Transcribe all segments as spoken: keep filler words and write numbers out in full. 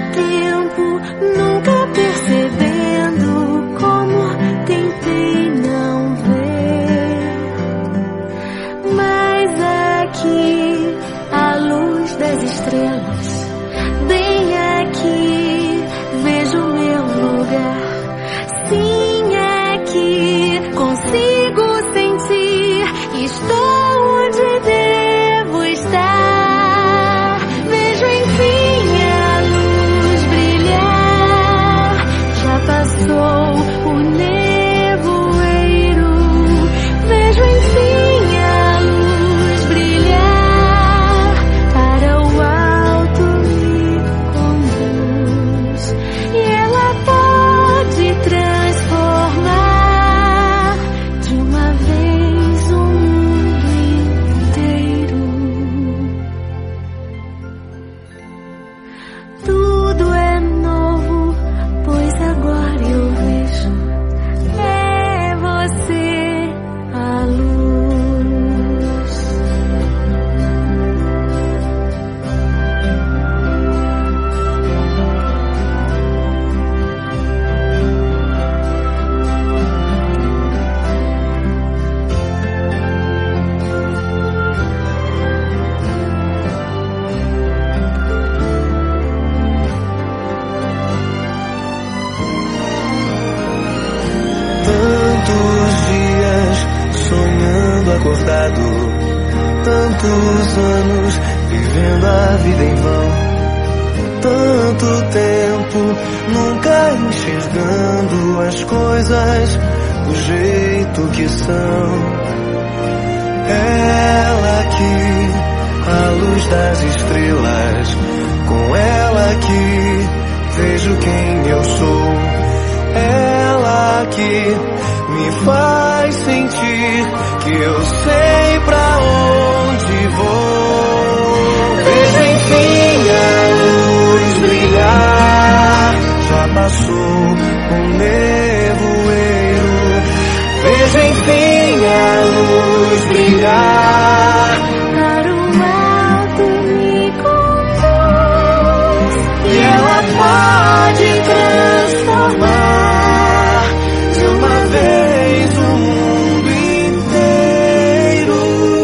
tempo, nunca percebendo como tentei não ver. Mas aqui, à luz das estrelas, bem aqui, vejo meu lugar. Sim, aqui, consigo sentir, estou onde devo estar. Vejo enfim a luz brilhar, já passou o nevoeiro. Vejo enfim a luz brilhar, para o alto me conduz, e ela pode transformar de uma vez o mundo inteiro. Tudo é novo, pois agora eu vejo, é você a luz. Tantos dias sonhando acordado, tantos anos vivendo a vida em vão, tanto tempo nunca enxergando as coisas do jeito que são. Ela aqui, a luz das estrelas, com ela aqui vejo quem eu sou. Ela aqui me faz sentir que eu sei pra onde vou. Vejo enfim a luz brilhar, já passou o nevoeiro. Vejo enfim a luz brilhar, Para o alto me conduz, e ela pode transformar de uma vez o mundo inteiro.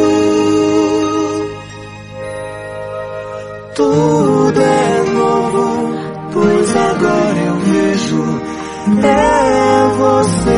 Tudo é novo, pois agora eu vejo, é você